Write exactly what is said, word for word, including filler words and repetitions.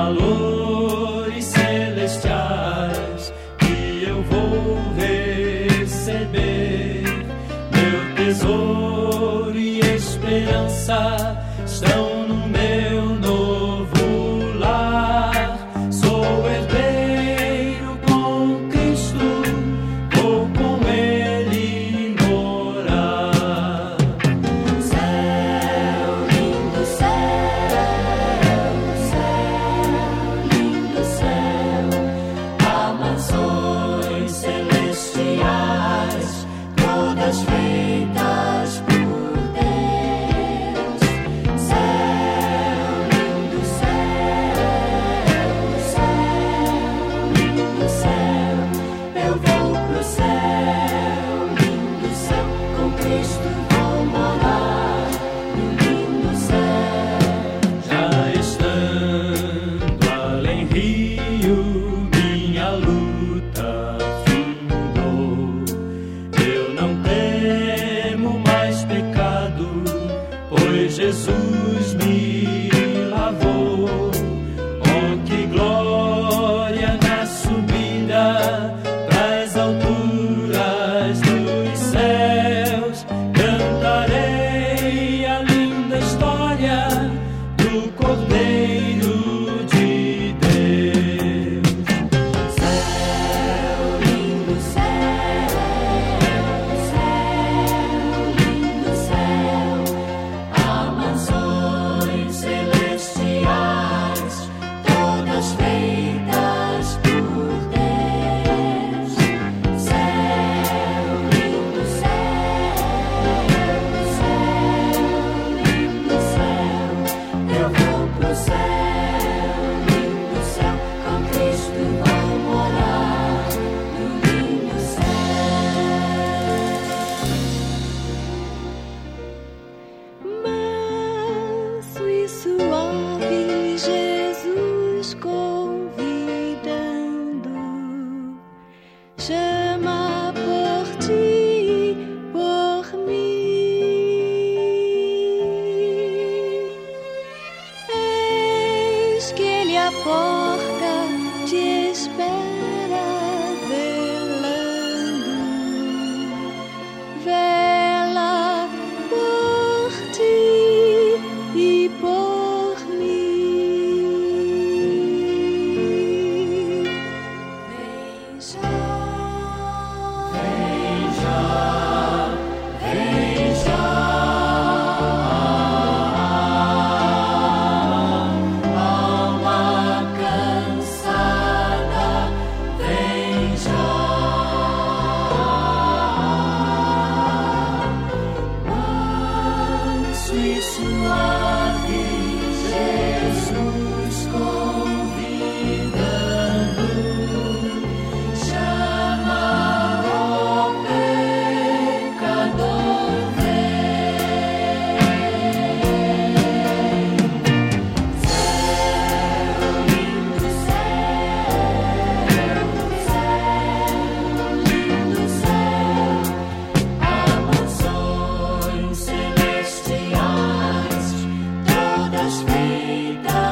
valores celestiais que eu vou receber. Meu tesouro e esperança estão no meu novo lar. Sou herdeiro com Cristo, vou com Ele morar. Céu, lindo céu, céu, lindo céu, há mansões celestiais, todas feitas por Deus. Céu, lindo céu, céu, lindo céu, eu vou pro céu, lindo céu, com Cristo vou morar no lindo céu. Já estando além rio, minha luta findou. Eu não temo mais pecado, pois Jesus me lavou. Oh, que glória na subida pras alturas dos céus. Cantarei a linda história do Cordeiro de Deus. Céu, lindo céu, céu, lindo céu, há mansões celestiais, todas feitas por Deus. Céu, lindo céu, céu, lindo céu, eu vou pro céu, lindo céu, com Cristo vou morar no lindo céu. Manso e suave, Jesus convidando, chama por ti, por mim. Eis que Ele à porta te espera, velando, vela por ti e por mim. Vem já, vem já, vem já, alma cansada, vem já, manso e suave, Jesus convidando, chama o pecador, vem. Céu, lindo céu, céu, lindo céu, há mansões celestiais, todas feitas